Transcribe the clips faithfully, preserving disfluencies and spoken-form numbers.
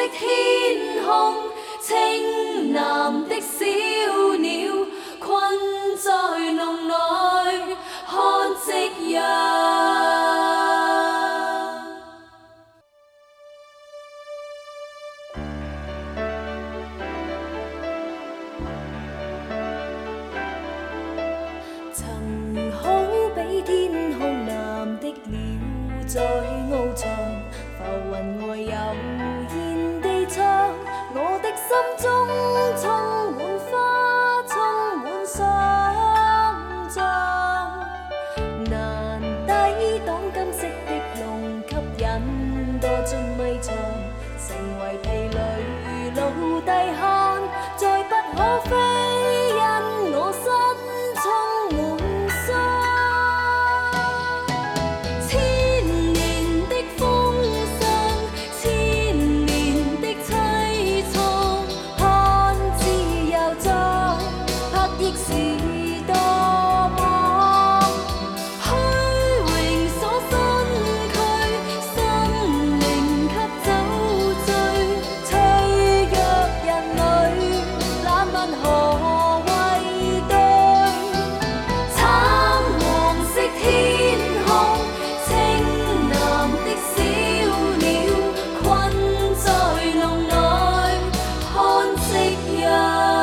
天空，青蓝的小鸟困在笼内看夕阳。曾好比天空蓝的鸟在翱翔，浮云外有现地唱，我的心中充满花，充满想象，难抵挡金色的龙，吸引墮進迷藏，成為疲累老弟漢，再不可飛，因我心充滿傷。千年的風霜，千年的凄愴，看自由壯，拍翼時多麼虛榮所身軀，心靈給酒醉，脆弱人類，冷問何謂對？橙黃色天空，青藍的小鳥困在籠內看夕陽。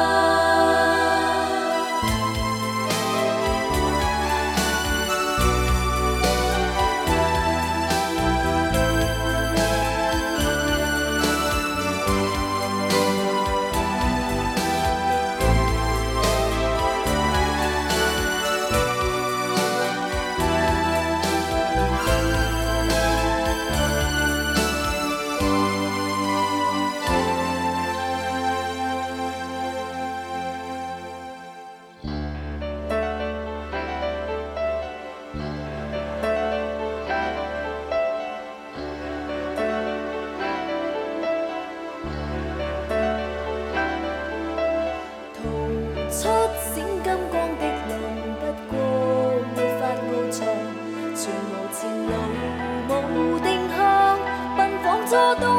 出閃金光的龍，不過沒法翱翔，全無前路無定向，奔訪初冬。